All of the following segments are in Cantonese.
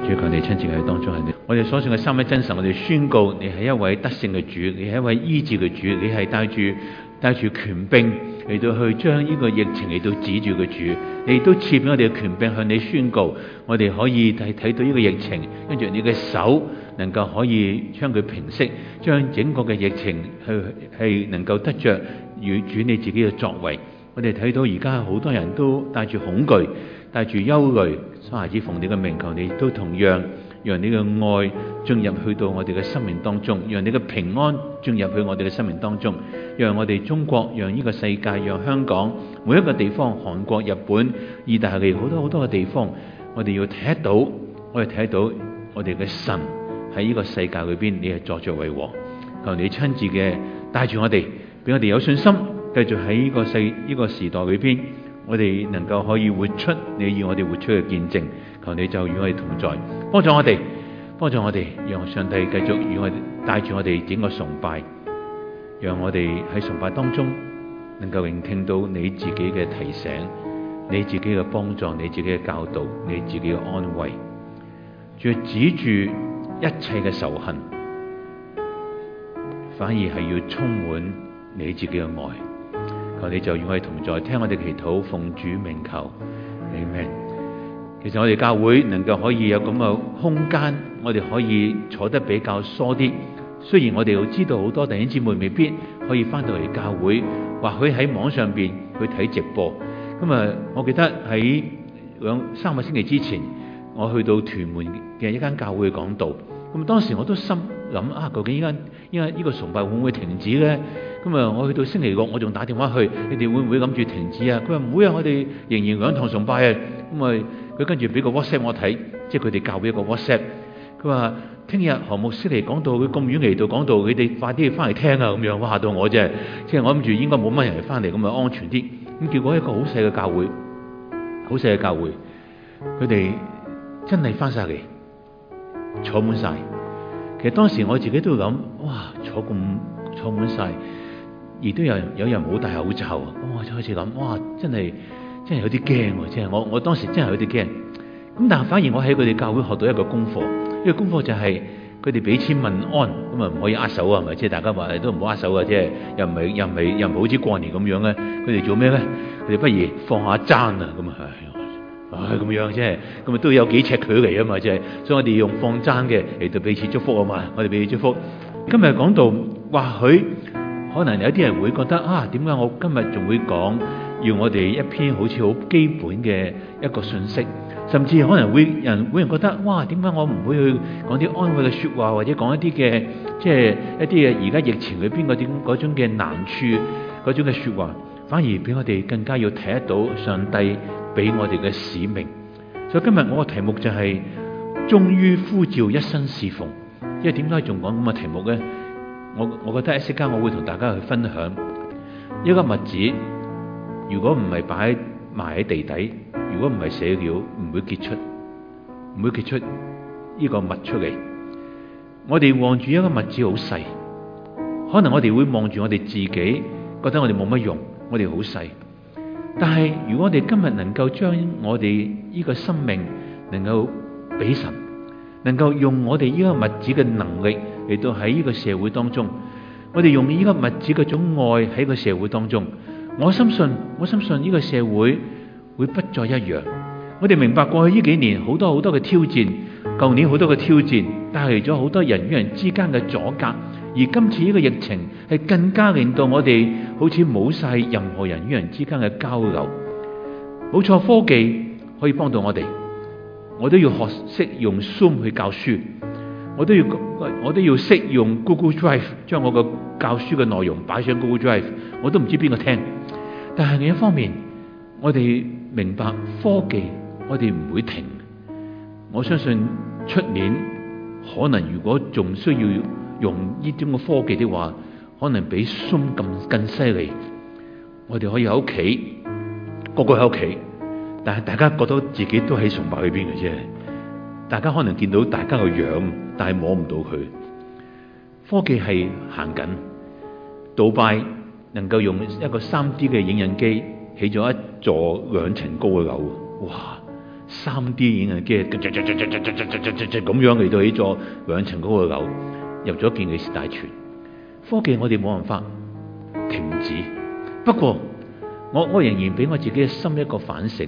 主求你親自喺當中，我哋所信嘅三位真神，我哋宣告你係一位得勝嘅主，你係一位醫治嘅主，你係帶住權柄嚟到去將呢個疫情嚟到止住嘅主，你都賜俾我哋嘅權柄向你宣告，我哋可以睇到呢個疫情，跟住你嘅手能夠可以將佢平息，將整個嘅疫情係能夠得着與主你自己嘅作為。我哋睇到而家好多人都帶住恐懼，帶住憂慮，孩子奉你嘅名求你都同樣讓你嘅愛進入去到我哋嘅生命當中，讓你嘅平安進入去我哋嘅生命當中，讓我哋中國，讓呢個世界，讓香港每一個地方，韓國、日本、意大利好多嘅地方，我哋要睇得到，我哋睇得到我哋嘅神喺呢個世界裏邊，你係坐著為王，求你親自嘅帶住我哋，俾我哋有信心，繼續喺呢個時代裏邊，我哋能夠可以活出你要我哋活出嘅見證。求你就與我哋同在，幫助我哋，讓上帝繼續與我哋帶住我哋整個崇拜，讓我哋喺崇拜當中能夠聆聽到你自己嘅提醒，你自己嘅幫助，你自己嘅教導，你自己嘅安慰，仲要止住一切嘅仇恨，反而係要充滿你自己嘅愛。求你就與我哋同在，聽我哋祈禱，奉主名求，阿們。其實我哋教會能夠可以有咁嘅空間，我哋可以坐得比較疏啲。雖然我哋都知道好多弟兄姊妹未必可以翻到嚟教會，或許喺網上邊去睇直播。咁啊，我記得喺3個星期之前，我去到屯門嘅一間教會講道。咁當時我都心諗啊，究竟呢個崇拜會唔會停止咧？咁啊，我去到星期六，我仲打電話去，你哋會唔會諗住停止啊？佢話唔會啊，我哋仍然兩堂崇拜啊。咁啊，佢跟住俾個 WhatsApp 我睇，即係佢哋教會一個 WhatsApp。佢話聽日何牧師嚟講道，佢咁遠嚟到講道，佢哋快啲翻嚟聽啊！咁樣，哇嚇到我啫。即係我諗住應該冇乜人嚟翻嚟，咁啊安全啲。咁結果一個好細嘅教會，佢哋真係翻晒嚟，坐滿晒。其實當時我自己都諗，哇，坐滿晒，而都有人冇戴口罩啊！咁我就開始諗，哇，真係有啲驚喎！即係我當時真係有啲驚。咁但係反而我喺佢哋教會學到一個功課，呢個功課就係佢哋彼此問安，咁啊唔可以握手啊，係咪？即係大家話都唔好握手啊！即係又唔係好似過年咁樣咧。佢哋做咩咧？佢哋不如放下爭啊！咁啊咁樣即係咁啊都有幾尺距離啊嘛！即係，所以我哋用放爭嘅嚟到彼此祝福啊嘛！我哋彼此祝福。今日講到，或許可能有啲人會覺得啊，點解我今日仲會講要我哋一篇好似好基本嘅一個信息，甚至可能會人覺得哇，點解我唔會去講啲安慰嘅說話，或者講一啲嘅即係一啲嘅而家疫情裏邊嗰種嘅難處嗰種嘅說話，反而俾我哋更加要睇得到上帝俾我哋嘅使命。所以今日我嘅題目就係終於呼召一生侍奉。因為點解仲講咁嘅題目咧？我覺得一陣間我會同大家去分享一個麥子，如果唔係擺埋喺地底，如果唔係瀉料，唔會結出呢個麥出嚟。我哋望住一個麥子好細，可能我哋會望住我哋自己，覺得我哋冇乜用，我哋好細。但係如果我哋今日能夠將我哋呢個生命能夠俾神，能夠用我哋呢個麥子嘅能力嚟到喺呢個社會當中，我哋用呢個麥子嗰種愛喺個社會當中，我深信呢個社會會不再一樣。我哋明白過去呢幾年好多嘅挑戰，舊年好多嘅挑戰帶嚟咗好多人與人之間嘅阻隔，而今次呢個疫情係更加令到我哋好似冇晒任何人與人之間嘅交流。冇錯，科技可以幫到我哋。我都要學識用 Zoom 去教書，我都要識用 Google Drive 將我個教書嘅內容擺上 Google Drive， 我都唔知邊個聽。但係另一方面，我哋明白科技，我哋唔會停。我相信出年可能如果仲需要用呢種嘅科技的話，可能比 Zoom 更犀利。我哋可以喺屋企，個個喺屋企。但係大家覺得自己都喺崇拜裏邊嘅啫，大家可能見到大家個樣，但係摸唔到佢。科技係行緊，杜拜能夠用一個3D 嘅影印機起咗一座2層高嘅樓，哇！ 3D 影像機咁樣嚟到起咗2層高嘅樓，入咗健力士大全。科技我哋冇辦法停止，不過我仍然俾我自己嘅心一個反省，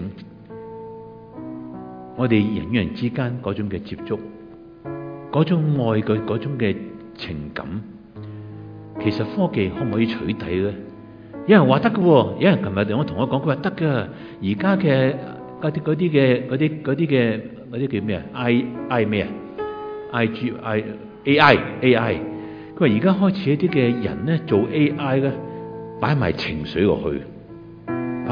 我哋人與人之間嗰種嘅接觸，嗰種愛嘅嗰種嘅情感，其實科技可唔可以取替咧？有人話得嘅，有人琴日我同我講，佢話得㗎。而家嘅嗰啲叫咩啊 ？I 咩啊 ？IG AI。佢話而家開始一啲嘅人咧做 AI 咧，擺埋情緒落去，而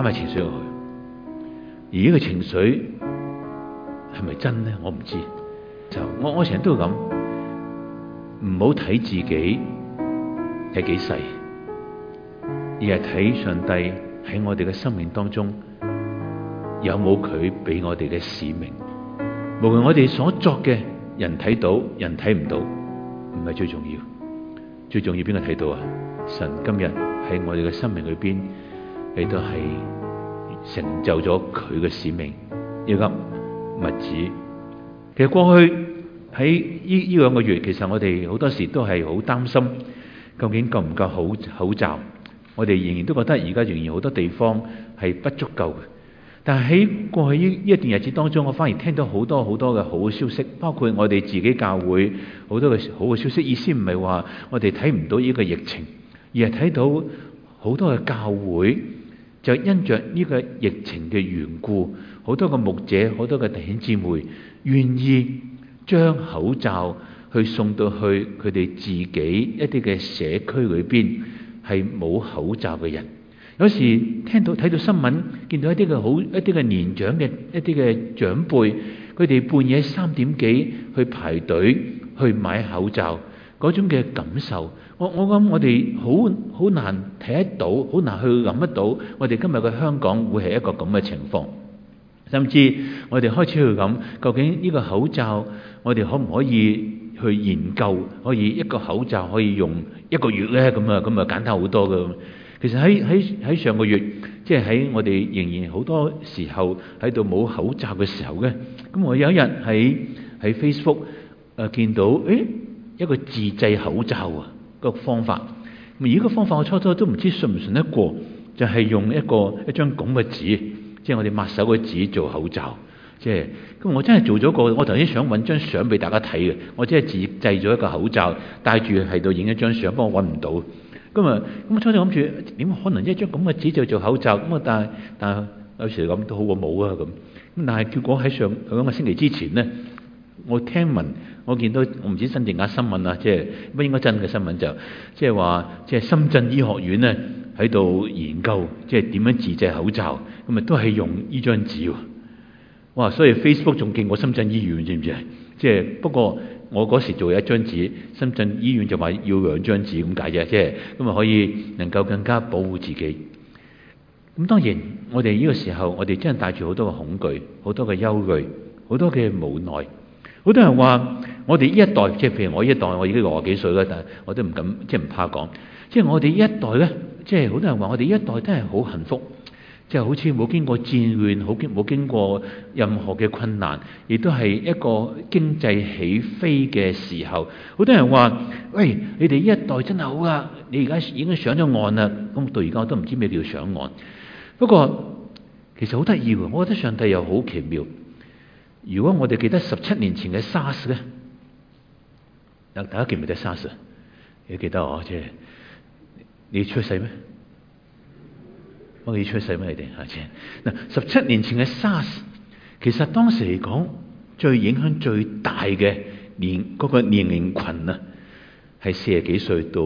呢個情緒係咪真咧？我唔知。就我成日都會咁，唔好睇自己係幾細，而係睇上帝喺我哋嘅生命當中有冇佢俾我哋嘅使命。無論我哋所作嘅人睇到，人睇唔到，唔係最重要。最重要邊個睇到啊？神今日喺我哋嘅生命裏邊，亦都係成就咗佢嘅使命。呢粒麥子，其實過去喺呢2個月，其實我哋好多時都係好擔心，究竟夠唔夠口罩？我哋仍然都覺得而家仍然好多地方係不足夠嘅。但係喺過去呢一段日子當中，我反而聽到好多嘅好嘅消息，包括我哋自己教會好多嘅好嘅消息。意思唔係話我哋睇唔到呢個疫情，而係睇到好多嘅教會就因着呢個疫情嘅緣故，好多嘅牧者、好多嘅弟兄姊妹願意將口罩去送到去佢哋自己一啲嘅社區裏邊係冇口罩嘅人。有時睇到新聞，見到一啲嘅年長嘅一啲嘅長輩，佢哋半夜3點幾去排隊去買口罩，嗰種嘅感受，我諗我哋好難睇得到，好難去諗得到，我哋今日嘅香港會係一個咁嘅情況。甚至我哋開始去諗，究竟呢個口罩我哋可唔可以去研究，可以一個口罩可以用1個月呢？咁啊簡單好多嘅。其實喺上個月，即係喺我哋仍然好多時候喺度冇口罩嘅時候咧，咁我有一日喺 Facebook 見到一個自製口罩個方法。而呢個方法我初都唔知信唔信得過，就係用一張咁嘅紙，即係我哋抹手嘅紙做口罩。即係咁，我真係做咗個，我頭先想揾張相俾大家睇嘅，我真係自製咗一個口罩，戴住喺度影一張相，不過我揾唔到。咁我初初諗住點可能一張咁嘅紙就做口罩咁啊？但係有時諗都好過冇啊咁。但係結果喺上2個星期之前呢，我聽聞我見到我唔知真定假新聞啊，即係乜應該真嘅新聞就即係話即係深圳醫學院呢喺度研究即係點樣自製口罩，咁啊都係用呢張紙喎。哇！所以 Facebook 仲勁過深圳醫院，知唔知啊？即係不過。我嗰時做一張紙，深圳醫院就話要2張紙咁解啫，即係咁啊可以能夠更加保護自己。咁當然我哋呢個時候，我哋真係帶住好多嘅恐懼、好多嘅憂慮、好多嘅無奈。好多人話我哋呢一代，即係譬如我呢一代，我已經60幾歲啦，但係我都唔敢，即係唔怕講。即係我哋呢一代咧，即係好多人話我哋呢一代真係好幸福。即係好似冇經過戰亂，冇經過任何嘅困難，亦都係一個經濟起飛嘅時候。好多人話：喂，你哋呢一代真係好啊！你而家已經上咗岸啦。咁到而家我都唔知咩叫上岸。不過其實好得意喎，我覺得上帝又好奇妙。如果我哋記得17年前嘅 SARS 咧，大家記唔記得 SARS？ 你記得我即係你出世咩？我哋出世咩？你哋下次嗱，17年前嘅 SARS， 其實當時嚟講，最影響最大嘅年齡群啊，係40幾歲到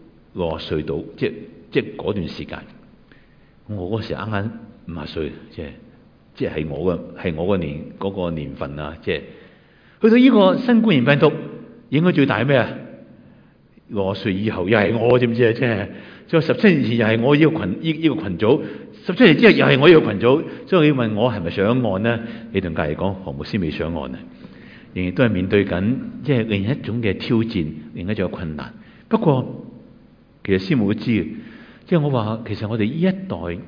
60歲到，即係嗰段時間。我嗰時啱啱50歲，即係我個年嗰個年份啊，即係去到呢個新冠病毒影響最大係咩啊？60歲以後又係我，知唔知啊？即係。所以17年前又係我呢個群組，17年之後又係我呢個群組，所以你問我係咪上岸呢？你同隔籬講何牧師未上岸啊，仍然都係面對緊即係另一種嘅挑戰，另一種困難。不過其實師母都知，即係我話其實我哋呢一代，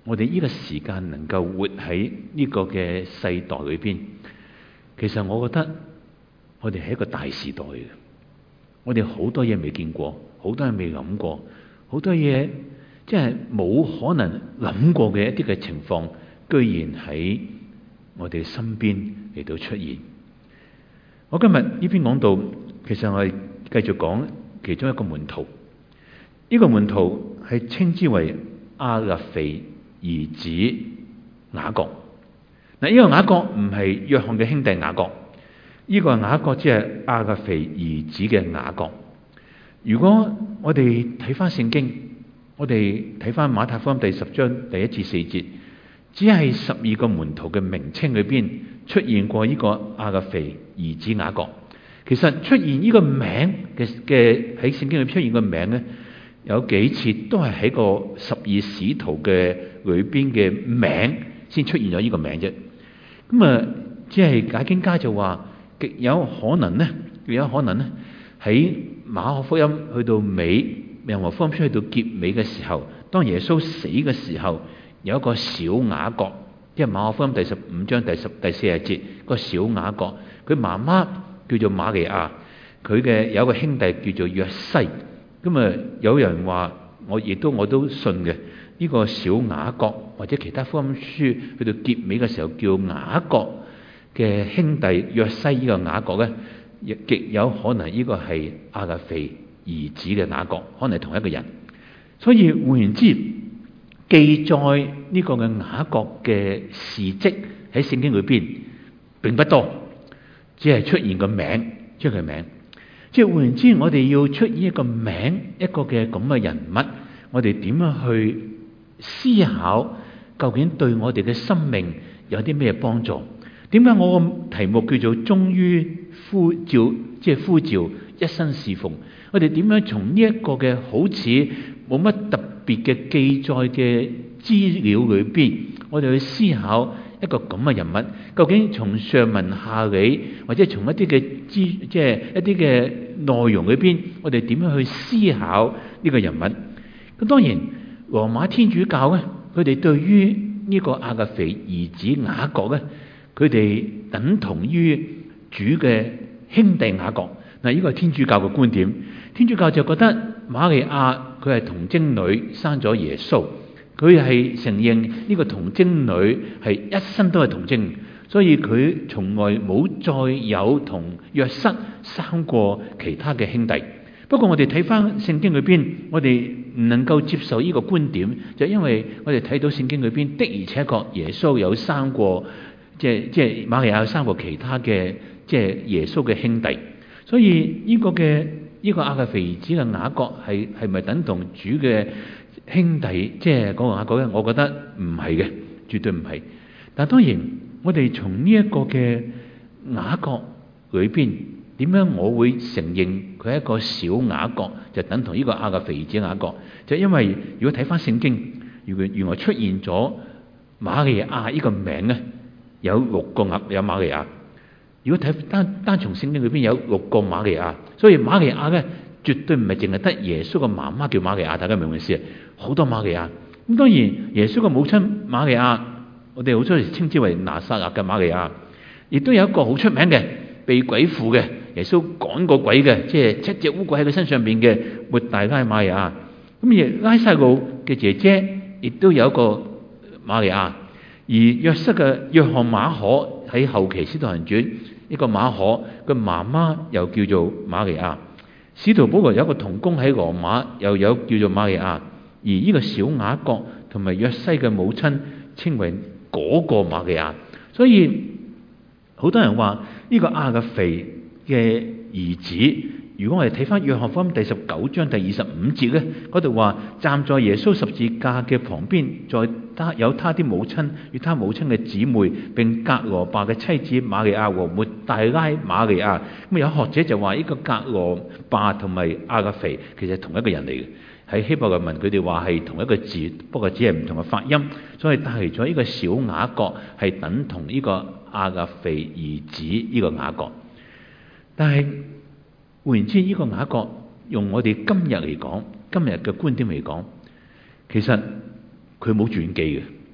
我哋呢個時間能夠活喺呢個嘅世代裏邊，其實我覺得我哋係一個大時代嘅。我哋好多嘢未見過，好多嘢未諗過，好多嘢即係冇可能諗過嘅一啲嘅情況，居然喺我哋身邊嚟到出現。我今日呢篇講道，其實我係繼續講其中一個門徒。呢個門徒係稱之為亞勒腓兒子雅各。嗱，呢個雅各唔係約翰嘅兄弟雅各，呢個雅各只係亞勒腓兒子嘅雅各。如果我哋睇翻聖經，我哋睇翻馬太福音第10章第1至4節，只係12個門徒嘅名稱裏邊出現過呢個亞勒腓兒子雅各。其實出現呢個名嘅喺聖經裏出現個名咧，有幾次都係喺個12使徒嘅裏邊嘅名先出現咗呢個名啫。咁啊，即係解經家就話極有可能咧喺馬可福音去到尾，約翰福音去到結尾嘅時候，當耶穌死嘅時候，有一個小雅各，即係馬可福音第15章第40節，個小雅各，佢媽媽叫做瑪利亞，佢嘅有一個兄弟叫做約西。咁啊，有人話我都信嘅，呢個小雅各或者其他福音書去到結尾嘅時候叫雅各嘅兄弟約西，呢個雅各咧，亦極有可能呢個係亞勒腓兒子嘅雅各，可能係同一個人。所以換言之，記載呢個嘅雅各嘅事蹟喺聖經裏邊並不多，只係出現個名，出佢名。即係換言之，我哋要出現一個名，一個嘅咁嘅人物，我哋點樣去思考究竟對我哋嘅生命有啲咩幫助？點解我個題目叫做忠於呼召，即係呼召一生侍奉？我哋點樣從呢一個嘅好似冇乜特別嘅記載嘅資料裏邊，我哋去思考一個咁嘅人物，究竟從上文下理，或者從一啲嘅即係一啲嘅內容裏邊，我哋點樣去思考呢個人物？咁當然，羅馬天主教咧，佢哋對於呢個亞勒腓兒子雅各咧，佢哋等同於主嘅兄弟雅各。嗱，呢個係天主教嘅觀點。天主教就覺得瑪利亞佢係童貞女，生咗耶穌，佢係承認呢個童貞女係一生都係童貞，所以佢從來冇再有同約瑟生過其他嘅兄弟。不過我哋睇翻聖經裏邊，我哋唔能夠接受呢個觀點，就因為我哋睇到聖經裏邊的而且確耶穌有生過，即係瑪利亞有生過其他嘅即係耶穌嘅兄弟。所以呢個亞勒腓兒子嘅雅各係咪等同主嘅兄弟？即係嗰個雅各咧？我覺得唔係嘅，絕對唔係。但當然，我哋從呢一個嘅雅各裏邊，點樣我會承認佢係一個小雅各，就等同呢個亞勒腓兒子雅各？就因為如果睇翻聖經，原來出現咗瑪利亞呢個名咧，有6個有瑪利亞。如果睇單從聖經裏邊有6個瑪利亞，所以瑪利亞咧絕對唔係淨係得耶穌嘅媽媽叫瑪利亞，大家明唔明意思啊？好多瑪利亞。咁當然耶穌嘅母親瑪利亞，我哋好多時稱之為拿撒勒嘅瑪利亞，亦都有一個好出名嘅被鬼附嘅，耶穌趕過鬼嘅，即係7隻烏鬼喺佢身上邊嘅抹大拉瑪利亞。咁而拉撒路嘅姐姐亦都有一個瑪利亞，而約瑟嘅約翰馬可喺後期使徒行傳，一個馬可嘅媽媽又叫做瑪利亞。使徒保羅有一個同工喺羅馬，又有叫做瑪利亞。而呢個小雅各同埋約西嘅母親稱為嗰個瑪利亞。所以好多人話呢個亞勒腓嘅兒子，如果我哋睇翻約翰福音第19章第25節咧，嗰度話站在耶穌十字架嘅旁邊，有他的母親與他母親嘅姊妹，並格羅巴嘅妻子瑪利亞和抹大拉瑪利亞。咁有學者就話呢個格羅巴同埋亞勒腓其實係同一個人嚟嘅，喺希伯來文佢哋話係同一個字，不過只係唔同嘅發音，所以帶嚟咗呢個小雅各係等同呢個亞勒腓兒子呢個雅各。但係換言之，呢個雅各用我哋今日嚟講，今日嘅觀點嚟講，其實佢冇傳記嘅，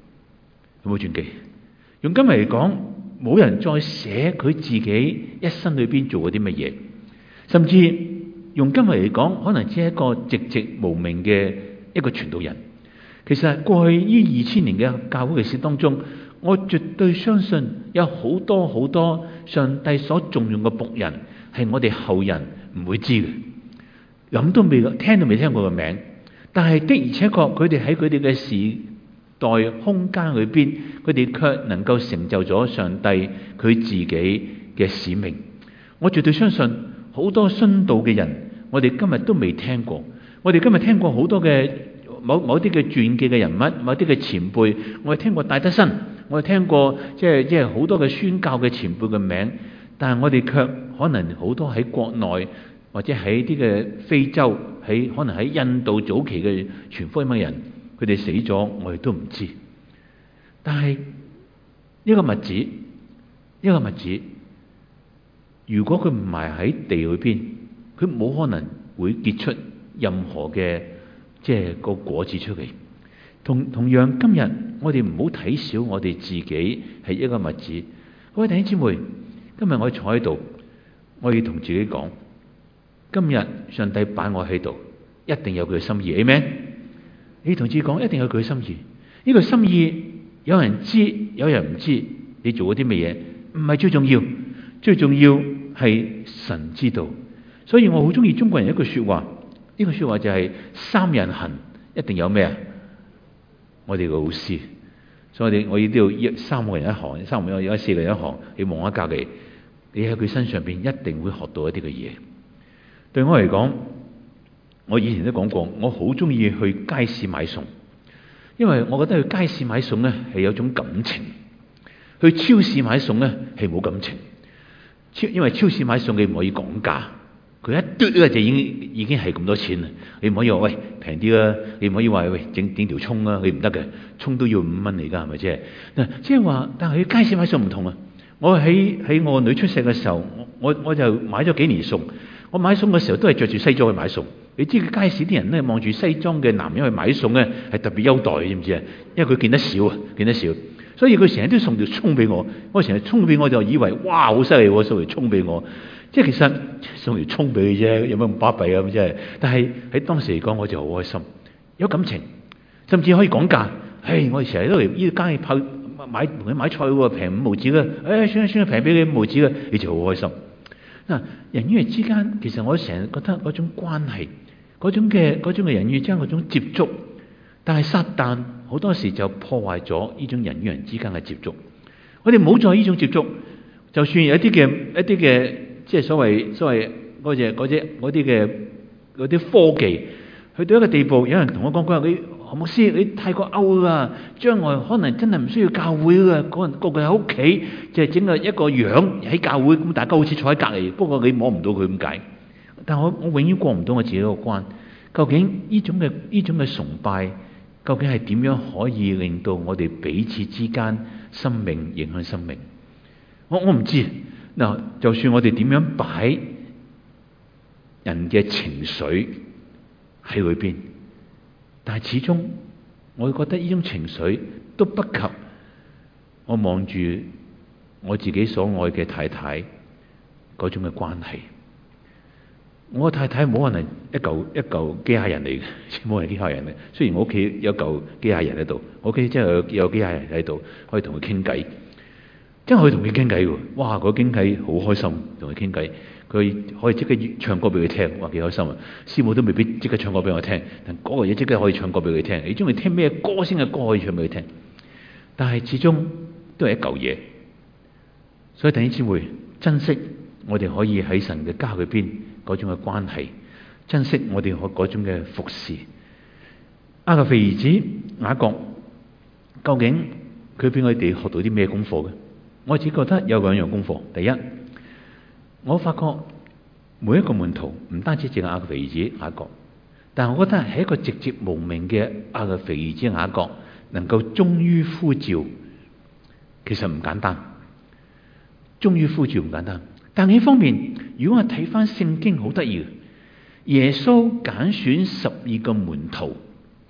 有冇傳記？用今日嚟講，冇人再寫佢自己一生裏邊做過啲乜嘢，甚至用今日嚟講，可能只係一個寂寂無名嘅一個傳道人。其實過去呢2000年嘅教會歷史當中，我絕對相信有好多好多上帝所重用嘅僕人係我哋後人唔會知嘅，諗都未聽都未聽過個名，但係的而且確佢哋喺佢哋嘅時代空間裏邊，佢哋卻能夠成就咗上帝佢自己嘅使命。我絕對相信好多殉道嘅人，我哋今日都未聽過。我哋今日聽過好多嘅某啲嘅傳記嘅人物，某啲嘅前輩，我哋聽過戴德生，我哋聽過即係好多嘅宣教嘅前輩嘅名，但係我哋卻可能好多喺國內或者喺啲嘅非洲，可能喺印度早期嘅傳福音嘅人，佢哋死咗，我哋都唔知。但係一個麥子，如果佢唔埋喺地裏邊，佢冇可能會結出任何嘅即係個果子出嚟。同樣今日我哋唔好睇小我哋自己係一個麥子。各位弟兄姊妹，今日我坐喺度，我要同自己講，今日上帝擺我喺度，一定有佢嘅心意。Amen。你同自己講，一定有佢嘅心意。呢個心意有人知，有人唔知。你做咗啲乜嘢唔係最重要，最重要係神知道。所以我好中意中國人一句說話，呢句說話就係三人行一定有咩啊？我哋嘅老師。所以我哋都要三個人一行，三個人有4個人一行，你望下隔籬，你喺佢身上邊一定會學到一啲嘅嘢。對我嚟講，我以前都講過，我好中意去街市買餸，因為我覺得去街市買餸咧係有種感情，去超市買餸咧係冇感情。因為超市買餸你唔可以講價，佢一嘟咧就已經係咁多錢啦。你唔可以話喂平啲啦，你唔可以話喂整條葱啦，你唔得嘅，葱都要5蚊嚟噶，係咪啫？嗱，即係話，但係去街市買餸唔同啊。我喺我女出世嘅時候，我就買咗幾年餸。我買餸嘅時候都係着住西裝去買餸。你知街市啲人咧望住西裝嘅男人去買餸咧係特別優待，知唔知啊？因為佢見得少啊，見得少，所以佢成日都送條葱俾我。我成日葱俾我就以為哇好犀利喎，送條葱俾我。即係其實送條葱俾佢啫，有乜咁巴閉啊咁啫？但係喺當時嚟講，我就好開心，有感情，甚至可以講價。我哋成日都嚟呢間鋪買同佢買菜喎，平5毫子啦。算啦，平俾你5毫子啦，你就好開心。嗱，人與人之間，其實我成日覺得嗰種關係，嗰種嘅人與之間嗰種接觸，但係撒旦好多時就破壞咗呢種人與人之間嘅接觸。我哋唔好再呢種接觸，就算有一啲嘅即係所謂嗰啲科技，去到一個地步，有人同我講，佢話你何牧師，你太過 out 啦，將來可能真係唔需要教會啦，個個喺屋企就係整個一個樣喺教會，咁大家好似坐喺隔籬，不過你摸唔到佢咁解。但我永遠過唔到我自己個關。究竟呢種嘅崇拜，究竟係點樣可以令到我哋彼此之間生命影響生命？我唔知。嗱，就算我哋點樣擺人嘅情緒喺裏邊，但係始終我覺得呢種情緒都不及我望住我自己所愛嘅太太嗰種嘅關係。我太太冇可能一嚿機械人嚟嘅，冇係機械人嚟。雖然我屋企有嚿機械人喺度，我屋企真係有機械人喺度，可以同佢傾偈。真係可以同佢傾偈喎！哇，嗰傾偈好開心，同佢傾偈，佢可以即刻唱歌俾佢聽，哇幾開心啊！師母都未必即刻唱歌俾我聽，但嗰個嘢即刻可以唱歌俾佢聽。你中意聽咩歌先嘅歌可以唱俾佢聽，但係始終都係一嚿嘢。所以弟兄姊妹，珍惜我哋可以喺神嘅家裏邊嗰種嘅關係，珍惜我哋嗰種嘅服侍。雅各腓兒子雅各，究竟佢俾我哋學到啲咩功課嘅？我只覺得有2樣功課。第一，我發覺每一個門徒唔單止淨係雅各腓兒子雅各，但係我覺得係一個寂寂無名嘅雅各腓兒子雅各能夠忠於呼召，其實唔簡單。忠於呼召唔簡單，但另一方面，如果我睇翻聖經，好得意嘅，耶穌揀選12個門徒，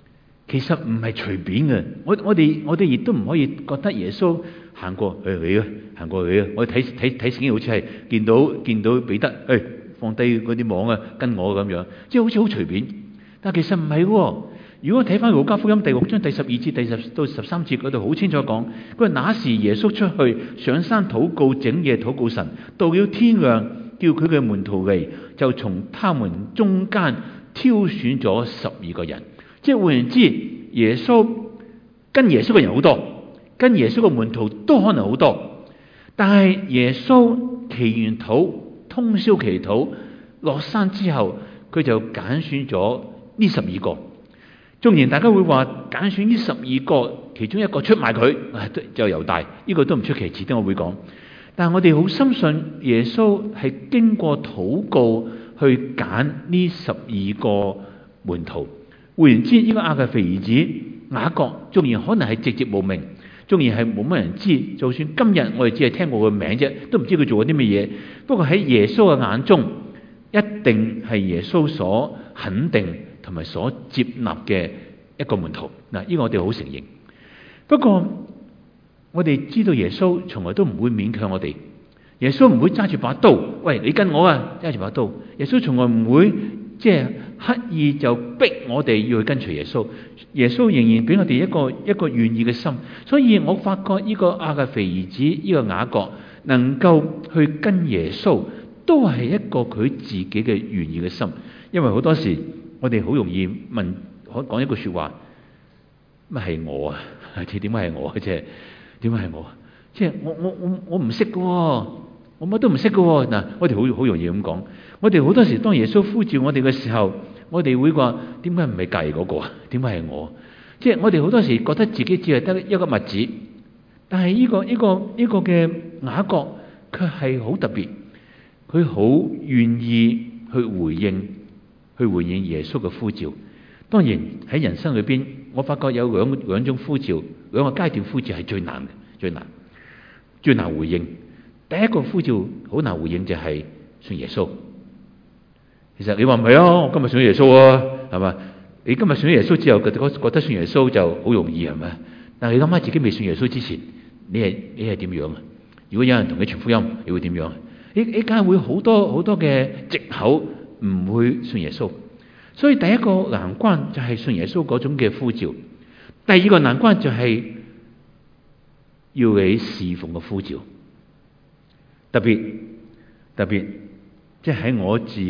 其實唔係隨便嘅。我哋亦都唔可以覺得耶穌行過去啊，行過去啊。我睇聖經好似係見到彼得放低嗰啲網啊，跟我咁樣，即係好似好隨便。但其實唔係喎。如果睇翻路加福音第6章第12節第10到13節嗰度，好清楚講，佢話那時耶穌出去上山禱告，整夜禱告神，到了天亮，叫佢嘅門徒嚟，就從他們中間挑選咗12個人。即係換言之，跟耶穌嘅人好多，跟耶穌嘅門徒都可能好多，但係耶穌祈完禱，通宵祈禱，落山之後，佢就揀選咗呢12個。縱然大家會話揀選呢12個，其中一個出賣佢，就猶大，呢個都唔出奇，遲啲我會講。但係我哋好深信耶穌係經過禱告去揀呢12個門徒。換言之，呢個亞嘅肥兒子雅各，縱然可能係寂寂無名，縱然係冇乜人知，就算今日我哋只係聽過個名啫，都唔知佢做過啲乜嘢。不過喺耶穌嘅眼中，一定係耶穌所肯定同埋所接納嘅一個門徒。嗱，呢個我哋好承認。不過我哋知道耶穌從來都唔會勉強我哋，耶穌唔會揸住把刀，喂，你跟我啊，揸住把刀。耶穌從來唔會即係刻意就逼我哋要去跟隨耶穌。耶穌仍然俾我哋一個願意嘅心。所以我發覺呢個亞嘅肥兒子呢個雅各能夠去跟耶穌，都係一個佢自己嘅願意嘅心。因為好多時我哋好容易講一句說話，乜係我啊？即係點解係我？即係點解係我？即係我唔識嘅，我乜都唔識嘅。嗱，我哋好容易咁講。我哋好多時當耶穌呼召我哋嘅時候，我哋會話點解唔係隔籬嗰個啊？點解係我？即係我哋好多時覺得自己只係得一個麥子，但係呢個嘅雅各卻係好特別，佢好願意去回應耶穌嘅呼召。當然喺人生裏邊，我發覺有兩種呼召，兩個階段呼召係最難嘅，最難回應。第一個呼召好難回應，就係信耶穌。其實你話唔係啊，我今日信耶穌啊，係嘛？你今日信耶穌之後，覺得信耶穌就好容易，係咪？但係你諗下自己未信耶穌之前，你係點樣啊？如果有人同你傳福音，你會點樣？你梗係會好多嘅藉口唔會信耶穌。所以第一個難關就係信耶穌嗰種嘅呼召。第二個難關就係要你侍奉嘅呼召。特別即係喺我自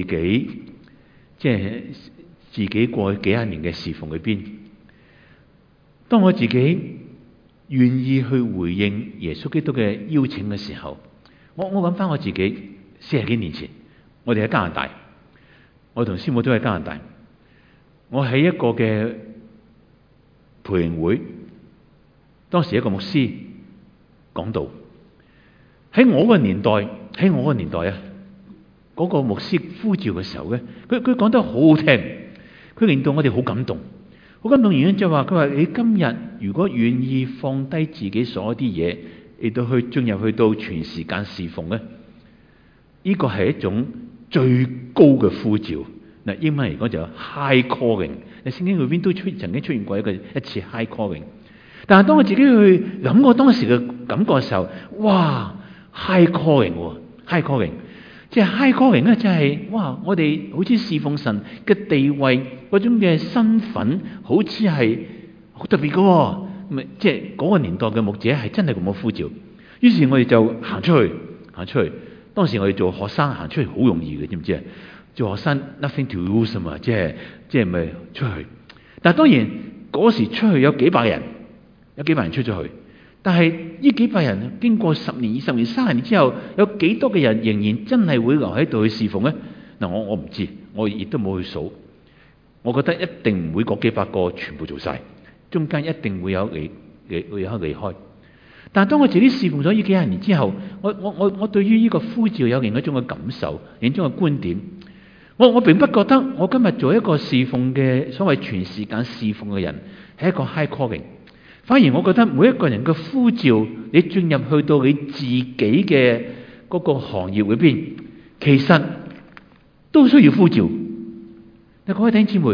己過去幾廿年嘅侍奉裏邊，當我自己願意去回應耶穌基督嘅邀請嘅時候，我諗翻我自己40幾年前，我哋喺加拿大，我同師母都喺加拿大，我喺一個嘅培靈會，當時一個牧師講道。喺我個年代啊，嗰個牧師呼召嘅時候咧，佢講得好好聽，佢令到我哋好感動。好感動原因就係話，佢話你今日如果願意放低自己所有啲嘢，嚟到進入去到全時間侍奉咧，呢個係一種最高嘅呼召。嗱，英文嚟講就有 high calling。喺聖經裏邊都曾經出現過一次 high calling。但係當我自己去諗我當時嘅感覺嘅時候，哇！ high calling，high calling， 即係 high calling 咧，就係哇！我哋好似侍奉神嘅地位嗰種嘅身份，好似係好特別嘅。咁即係嗰個年代嘅牧者係真係咁嘅呼召。於是我哋就行出去。當時我哋做學生行出去好容易嘅，知唔知啊？做學生 nothing to lose 啊嘛，即係咪出去？但係當然嗰時出去有幾百人出咗去。但係呢幾百人經過10年、20年、30年之後，有幾多嘅人仍然真係會留喺度去侍奉呢？嗱，我唔知，我亦都冇去數。我覺得一定唔會嗰幾百個全部做晒，中間一定會有離開。但係當我自己侍奉咗呢幾廿年之後，我對於呢個呼召有另一種嘅感受，另一種嘅觀點。我並不覺得我今日做一個侍奉嘅所謂全時間侍奉嘅人係一個 high calling。反而我覺得每一個人嘅呼召，你進入去到你自己嘅嗰個行業裏邊，其實都需要呼召。但各位弟兄姊妹，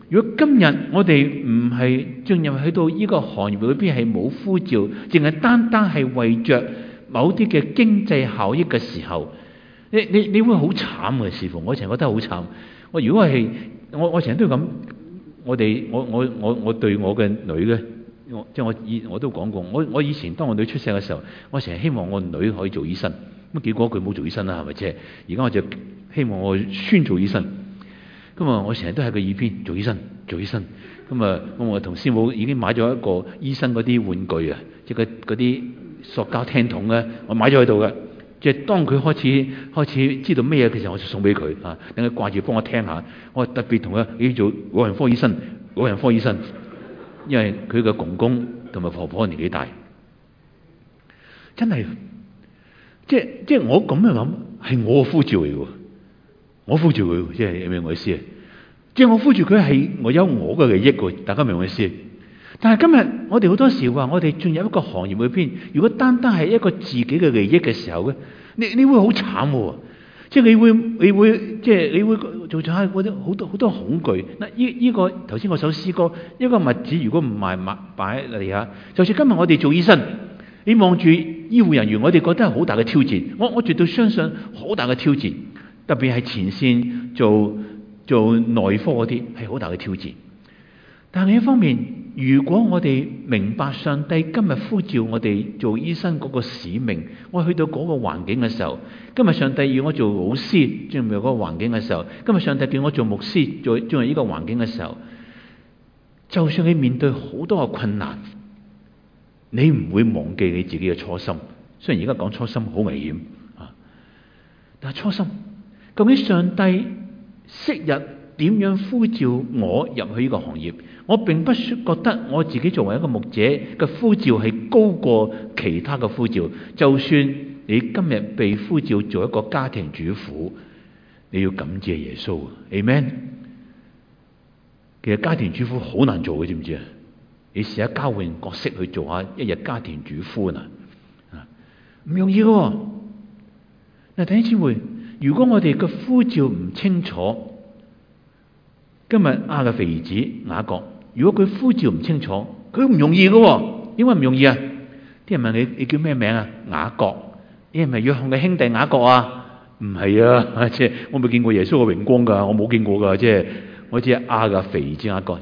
如果今日我哋唔係進入去到呢個行業裏邊係冇呼召，淨係單單係為着某啲嘅經濟效益嘅時候，你會好慘嘅。視乎我成日覺得好慘。我如果係我成日都咁，我對我嘅女咧，我都講過，我以前當我女出世嘅時候，我成日希望我女可以做醫生，咁結果佢冇做醫生啦，係咪啫？而家我就希望我孫做醫生。咁啊，我成日都喺佢耳邊做醫生。咁啊，我同師母已經買咗一個醫生嗰啲玩具啊，即係嗰啲塑膠聽筒咧，我買咗喺度嘅。即係當佢開始知道咩嘢嘅時候，我就送俾佢啊，等佢掛住幫我聽下。我特別同佢要做老人科醫生，因為佢嘅公公同埋婆婆年紀大，真係即係我咁樣諗係我嘅呼召嚟嘅。我呼召佢，即係明唔明我意思啊？即係我呼召佢係我有我嘅利益嘅，大家明我意思？但係今日我哋好多時話，我哋進入一個行業裏邊，如果單單係一個自己嘅利益嘅時候咧，你會好慘喎！即係你會做咗下嗰啲好多恐懼。嗱，呢個頭先我首詩歌，一個物子如果唔係擺嚟下，就算今日我哋做醫生，你望住醫護人員，我哋覺得係好大嘅挑戰。我絕對相信好大嘅挑戰。特別係前線做內科嗰啲係好大嘅挑戰。但係另一方面，如果我哋明白上帝今日呼召我哋做醫生嗰個使命，我去到嗰個環境嘅時候，今日上帝要我做老師進入嗰個環境嘅時候，今日上帝叫我做牧師進入呢個環境嘅時候，就算你面對好多嘅困難，你唔會忘記你自己嘅初心。雖然而家講初心好危險啊，但係初心。究竟上帝昔日點樣呼召我入去呢個行業？我並不覺得我自己作為一個牧者嘅呼召係高過其他嘅呼召。就算你今日被呼召做一個家庭主婦，你要感謝耶穌。Amen。其實家庭主婦好難做嘅，知唔知啊？你試下交換角色去做下一日家庭主婦啊，唔容易嘅。嗱，弟兄姊妹，如果我哋嘅呼召唔清楚，今日亞嘅肥兒子雅各，如果佢呼召唔清楚，佢唔容易嘅。點解唔容易啊？啲人問你叫咩名啊？雅各，你係咪約翰嘅兄弟雅各啊？唔係啊，即係我未見過耶穌嘅榮光噶，我冇見過噶，即係我只係亞嘅肥兒子雅各，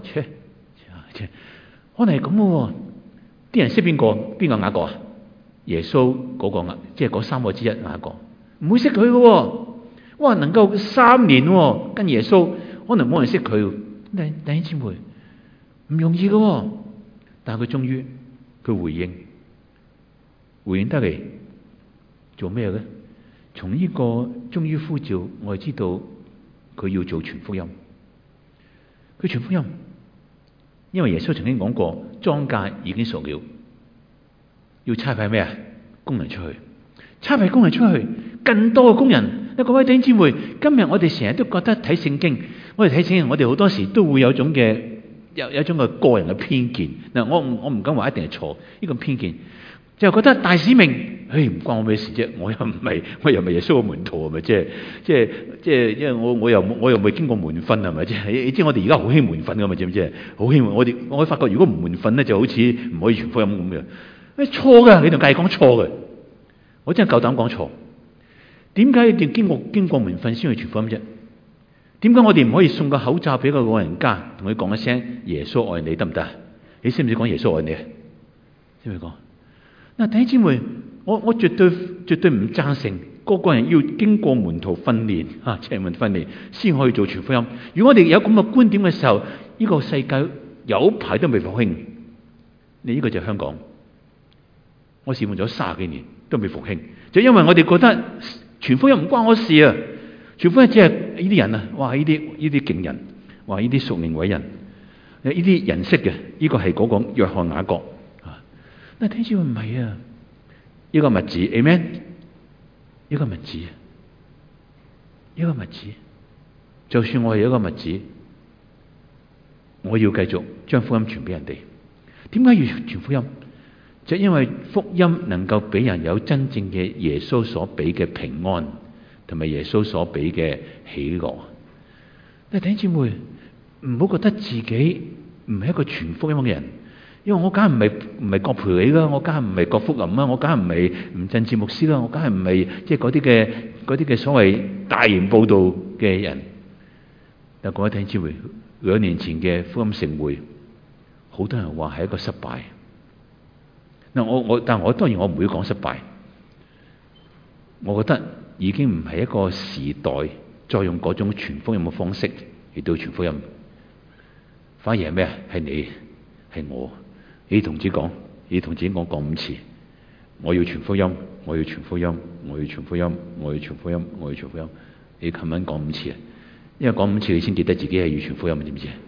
可能係咁嘅。啲人識邊個雅各啊？耶穌嗰個雅，即係嗰三個之一雅各。唔會識佢嘅。哇，能夠3年跟耶穌，可能冇人識佢。弟兄姊妹，唔容易嘅。但係佢終於佢回應得嚟做咩咧？從呢個終於呼召，我哋知道佢要做傳福音。佢傳福音，因為耶穌曾經講過，莊稼已經熟了，要差派咩啊？工人出去，差派工人出去，更多嘅工人。各位弟兄姊妹，今日我哋成日都覺得睇聖經，我哋好多時都會有一種嘅個人嘅偏見。嗱，我唔敢話一定係錯，呢個偏見就覺得大使命，唔關我咩事啫，我又唔係耶穌嘅門徒，係咪？即係，因為我又未經過門訓，係咪？即係，你知我哋而家好興門訓噶嘛？知唔知？好興我會發覺，如果唔門訓咧，就好似唔可以傳福音咁嘅。錯噶，你同介講錯嘅，我真係夠膽講錯。點解一定要經過門訓先去傳福音啫？點解我哋唔可以送個口罩俾個老人家，同佢講一聲耶穌愛你，得唔得？你識唔識講耶穌愛你啊？識唔識講？嗱，弟兄姊妹，我絕對唔贊成個人要經過門徒訓練邪門訓練先可以做傳福音。如果我哋有咁嘅觀點嘅時候，呢個世界有排都未復興。你呢個就係香港，我侍奉咗30幾年都未復興，就因為我哋覺得傳福音唔關我事啊！傳福音只係呢啲人啊，哇！呢啲勁人，哇！呢啲屬靈偉人，呢啲人識嘅，呢個係嗰個約翰雅各啊。但係睇住唔係啊，呢個物子 ，Amen， 呢個物子，呢個物子，就算我係一個物子，我要繼續將福音傳俾人哋。點解要傳福音？就因為福音能夠俾人有真正嘅耶穌所俾嘅平安，同埋耶穌所俾嘅喜樂。但係弟兄姊妹， 唔好覺得自己唔係一個傳福音嘅人，因為我梗係唔係葛培理啦，我梗係唔係郭福林啦，我梗係唔係吳振志牧師啦，我梗係唔係即係嗰啲嘅所謂大型報道嘅人。但各位弟兄姊妹，2年前嘅福音盛會，好多人話係一個失敗。嗱，但我當然我唔會講失敗。我覺得已經唔係一個時代再用嗰種傳福音嘅方式嚟到傳福音，反而係咩啊？係你，係我。你同自己講5次，我要傳福音，我要傳福音，我要傳福音，我要傳福音，我要傳福音。你琴晚講5次啊，因為講5次你先記得自己係要傳福音，知唔知啊？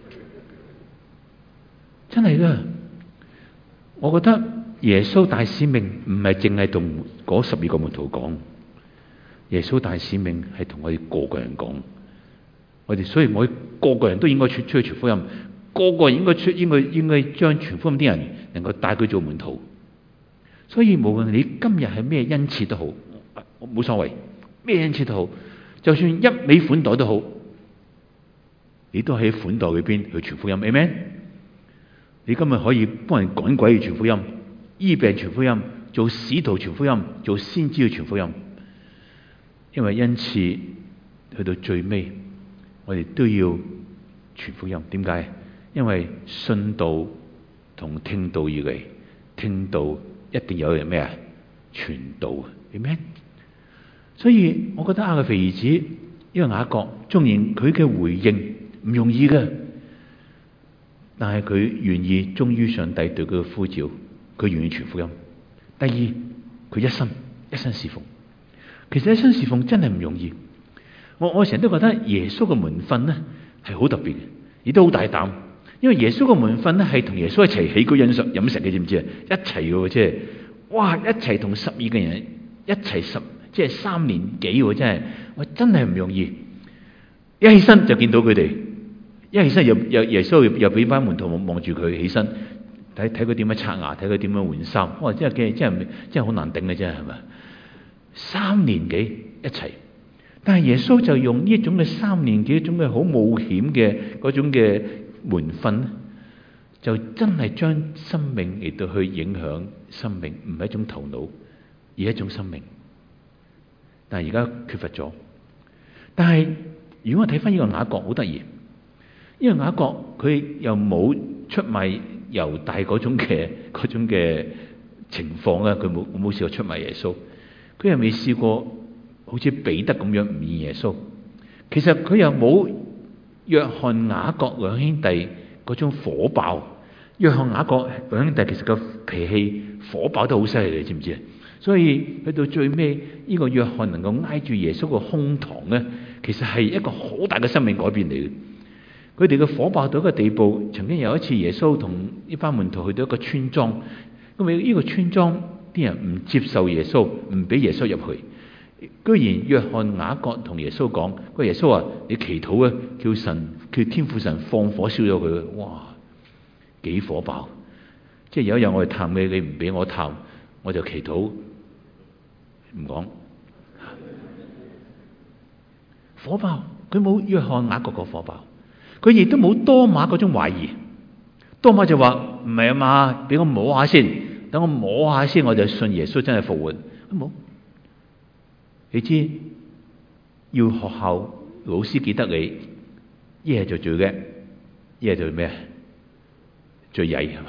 真係噶，我覺得耶穌大使命唔係淨係同嗰12個門徒講，耶穌大使命係同我哋個個人講。所以我個個人都應該出去傳福音，個個人應該將傳福音啲人能夠帶佢做門徒。所以無論你今日係咩恩賜都好，冇所謂，咩恩賜都好，就算一味款待都好，你都喺款待裏邊去傳福音。Amen。你今日可以幫人趕鬼去傳福音，醫病傳福音，做使徒傳福音，做先知去傳福音。因為恩賜去到最尾，我哋都要傳福音。點解？因為信道同聽道而嚟，聽道一定有人咩啊？傳道。Amen。所以我覺得雅各腓兒子呢個雅各，縱然佢嘅回應唔容易嘅，但係佢願意忠於上帝對佢嘅呼召，佢願意傳福音。第二，佢一生侍奉。其實一生侍奉真係唔容易。我成日都覺得耶穌嘅門訓咧係好特別嘅，亦都好大膽。因為耶穌嘅門訓咧係同耶穌一齊起居飲食嘅，知唔知啊？一齊嘅，即係哇！一齊同12個人一齊即係3年幾，真係唔容易。一起身就見到佢哋。一起身耶穌又俾班門徒望住佢起身，睇佢點樣刷牙，睇佢點樣換衫。哇！真係好難頂嘅，真係，係咪？3年幾一齊，但係耶穌就用呢一種嘅3年幾一種嘅好冒險嘅嗰種嘅門訓，就真係將生命嚟到去影響生命，唔係一種頭腦，而係一種生命。但係而家缺乏咗。但係如果我睇翻呢個雅各，好得意。因為雅各佢又冇出賣猶大嗰種嘅情況啦，佢冇試過出賣耶穌，佢又未試過好似彼得咁樣唔認耶穌。其實佢又冇約翰雅各兩兄弟嗰種火爆。約翰雅各兩兄弟其實個脾氣火爆得好犀利，你知唔知啊？所以去到最尾呢個約翰能夠挨住耶穌個胸膛咧，其實係一個好大嘅生命改變嚟嘅。佢哋嘅火爆到一個地步，曾經有一次耶穌同呢班門徒去到一個村莊，咁呢個村莊啲人唔接受耶穌，唔俾耶穌入去。居然約翰雅各同耶穌講，個耶穌話：你祈禱啊，叫天父神放火燒咗佢。哇，幾火爆！即係有一日我去探你，你唔俾我探，我就祈禱唔講。火爆，佢冇約翰雅各個火爆。佢亦都冇多馬嗰種懷疑。多馬就話：唔係啊嘛，俾我摸下先，等我摸下先，我就信耶穌真係復活。冇，你知要學校老師記得你，一係就最叻，一係就咩？最曳係嘛？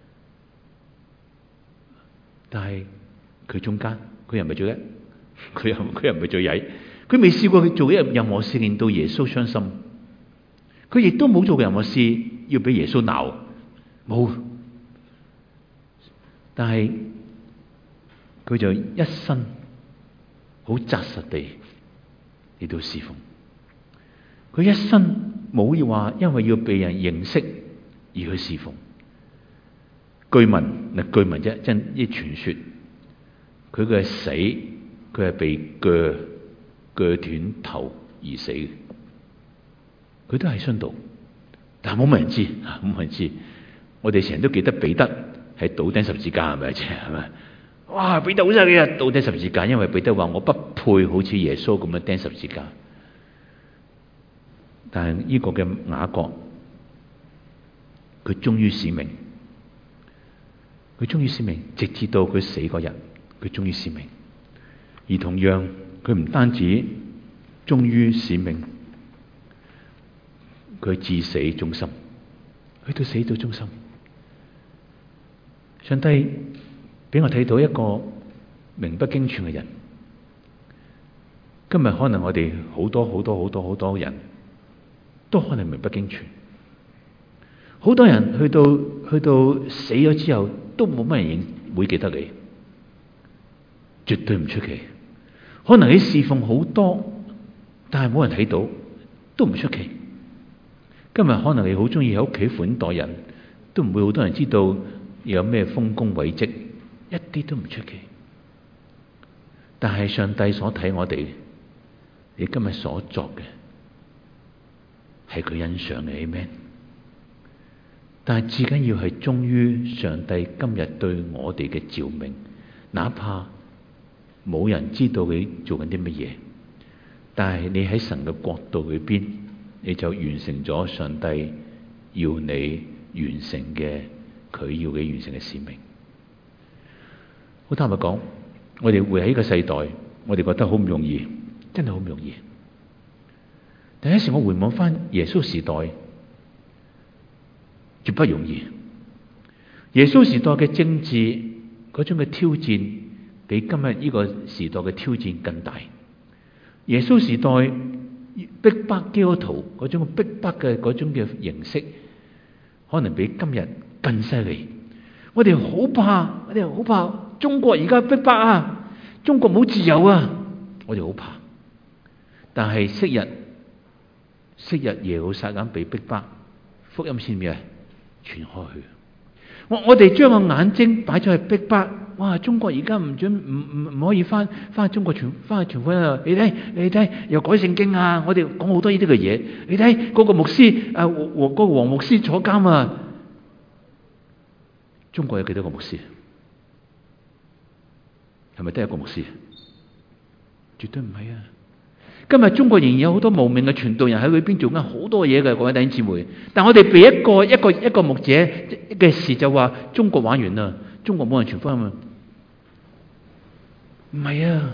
但係佢中間，佢又唔係最叻，佢又唔係最曳，佢未試過去做任何事令到耶穌傷心。佢亦都冇做任何事要俾耶穌鬧，冇。但係佢就一生好紮實地嚟到侍奉。佢一生冇要話因為要被人認識而去侍奉。據聞啫，真啲傳說，佢嘅死，佢係被鋸斷頭而死嘅。佢都係殉道，但係冇乜人知，冇人知。我哋成日都記得彼得係倒釘十字架，係咪？係咪？哇！彼得好犀利啊，倒釘十字架，因為彼得話我不配好似耶穌咁樣釘十字架。但係呢個嘅雅各佢忠於使命，佢忠於使命，直至到佢死嗰日，佢忠於使命。而同樣，佢唔單止忠於使命，佢至死忠心，去到死到忠心。上帝俾我睇到一個名不經傳嘅人。今日可能我哋好多人都可能名不經傳，好多人去到死咗之後都冇乜人會記得你，絕對唔出奇。可能你侍奉好多，但係冇人睇到，都唔出奇。今日可能你好中意喺屋企款待人，都唔會好多人知道有咩豐功偉績，一啲都唔出奇。但係上帝所睇我哋，你今日所作嘅係佢欣賞嘅，Amen。但係至緊要係忠於上帝今日對我哋嘅召命，哪怕冇人知道你做緊啲乜嘢，但係你喺神嘅國度裏邊，你就完成咗上帝要你完成嘅，佢要你完成嘅使命。好坦白講，我哋活喺呢個世代，我哋覺得好唔容易，真係好唔容易。但有時我回望翻耶穌時代，絕不容易。耶穌時代嘅政治嗰種嘅挑戰，比今日呢個時代嘅挑戰更大。耶穌時代逼迫基督徒嗰種逼迫嘅嗰種嘅形式，可能比今日更犀利。我哋好怕中國而家逼迫啊，中國冇自由啊，我哋好怕。但係昔日耶路撒冷被逼迫，福音先咩傳開去。我哋將個眼睛擺咗去逼迫，哇！中國而家唔可以翻中國翻去傳福音啊！你睇又改聖經啊！我哋講好多呢啲嘅嘢。你睇嗰個牧師和嗰個黃牧師坐監啊！中國有幾多個牧師？係咪得一個牧師？絕對唔係啊！今日中國仍然有好多無名嘅傳道人喺裏邊做緊好多嘢嘅，各位弟兄姊妹。但我哋俾一個牧者嘅事就話中國玩完啦，中國冇人傳福音啊！唔係啊！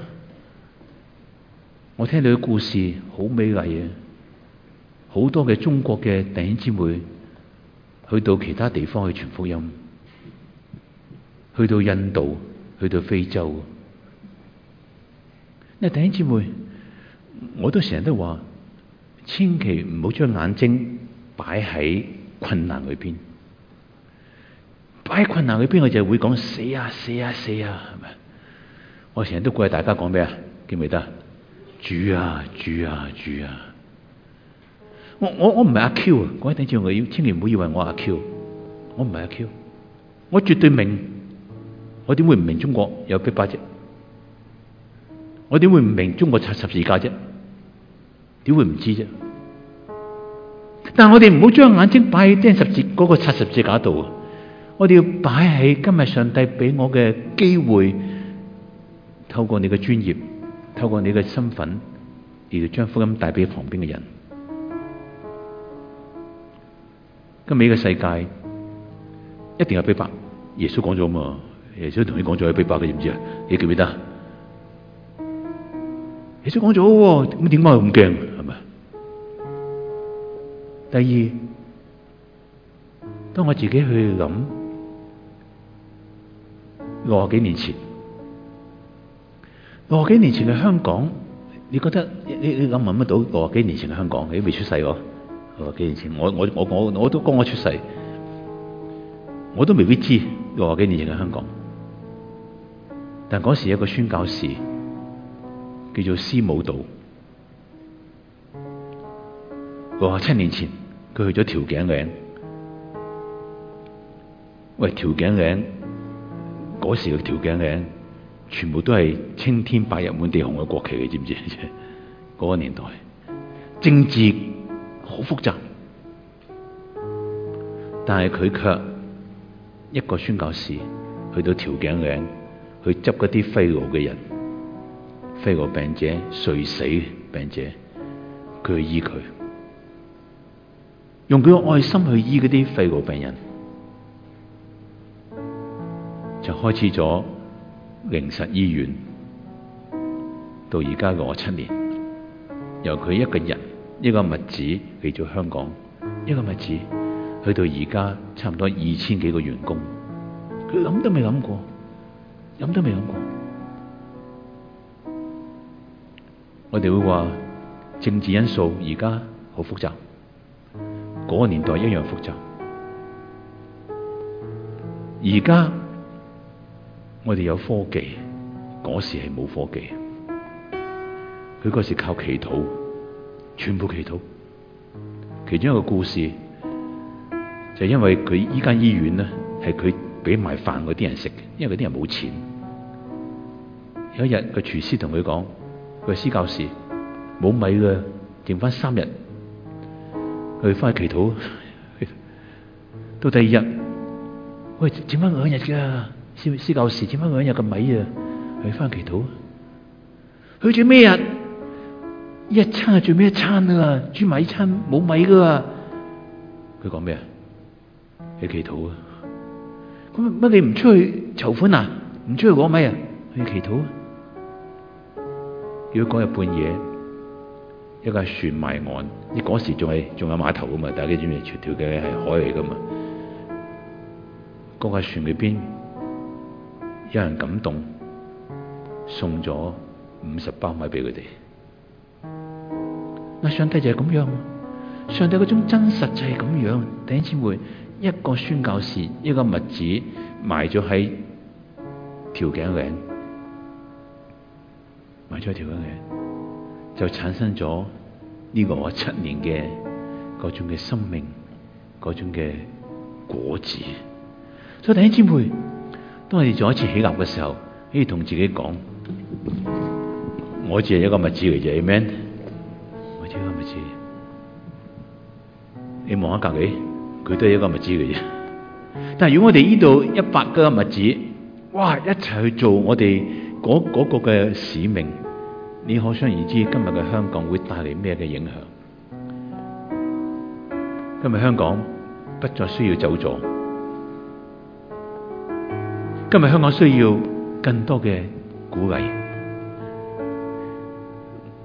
我聽到嘅故事好美麗啊！好多嘅中國嘅弟兄姊妹去到其他地方去傳福音，去到印度，去到非洲。弟兄姊妹，我都成日都話，千祈唔好將眼睛擺喺困難裏邊。擺喺困難裏邊，我就會講死啊，係咪？我成日都鼓勵大家講咩啊？記唔記得？主啊，主啊，主啊！我唔係阿 Q 啊！各位弟兄姊妹，要千祈唔好以為我阿 Q， 我唔係阿 Q， 我絕對明。我點會唔明中國有逼迫啫？我點會唔明中國拆十字架啫？點會唔知啫？但係我哋唔好將眼睛擺喺釘十字嗰個拆十字架度，我哋要擺喺今日上帝俾我嘅機會，透過你嘅專業，透過你嘅身份，而要將福音帶俾旁邊嘅人。今日呢個世界一定有逼迫，耶穌講咗嘛？耶穌同你講咗有逼迫嘅，知唔知啊？你記唔記得？耶穌講咗，咁點解咁驚？係咪？第二，當我自己去諗60幾年前嘅香港，你覺得你諗唔諗到60幾年前嘅香港？你都未出世喎，60幾年前，我都剛剛出世，我都未必知60幾年前嘅香港。但嗰時有一個宣教士叫做司武道，67年前佢去咗調景嶺。喂，調景嶺嗰時嘅調景嶺全部都係青天白日滿地紅嘅國旗，你知唔知？嗰個年代政治好複雜，但係佢卻一個宣教士去到調景嶺去執嗰啲肺癆嘅人、肺癆病者、垂死病者，佢去醫佢。 用佢嘅愛心去醫嗰啲肺癆病人，就開始咗靈實醫院。到而家嘅7年，由佢一個人一個麥子嚟咗香港，一個麥子去到而家差唔多2000幾個員工，佢諗都未諗過，諗都未諗過。我哋會話政治因素而家好複雜，嗰個年代一樣複雜。而家我哋有科技，嗰時係冇科技。佢嗰時靠祈禱，全部祈禱。其中一個故事就係因為佢依間醫院咧，係佢俾埋飯嗰啲人食嘅，因為嗰啲人冇錢。有一日個廚師同佢講：佢話施教士冇米嘅，剩翻3日，佢翻去祈禱。到第2日，喂，剩翻2日噶，施教士剩翻2日嘅米啊，佢翻去祈禱。去最尾日？一餐係最尾一餐啊！煮米餐冇米噶。佢講咩啊？去祈禱啊！咁乜你唔出去籌款啊？唔出去攞米啊？去祈禱啊！如果嗰日半夜一架船埋岸，你嗰時仲有碼頭噶嘛？大家知唔知條嘅係海嚟噶嘛？嗰架船裏邊有人感動，送咗50包米俾佢哋。嗱，上帝就係咁樣，上帝嗰種真實就係咁樣。弟兄姊妹，一個宣教士，一個麥子埋咗喺調景嶺，埋咗喺調景嶺，就產生咗呢個7年嘅嗰種嘅生命，嗰種嘅果子。所以弟兄姊妹，當我哋再一次起立嘅時候，可以同自己講：我只係一個麥子嚟啫 ，Amen。你望下隔籬，佢都係一個麥子嚟啫。但係如果我哋呢度100個麥子，哇，一齊去做我哋嗰個嘅使命，你可想而知今日嘅香港會帶嚟咩嘅影響。今日香港不再需要走咗，今日香港需要更多嘅鼓勵。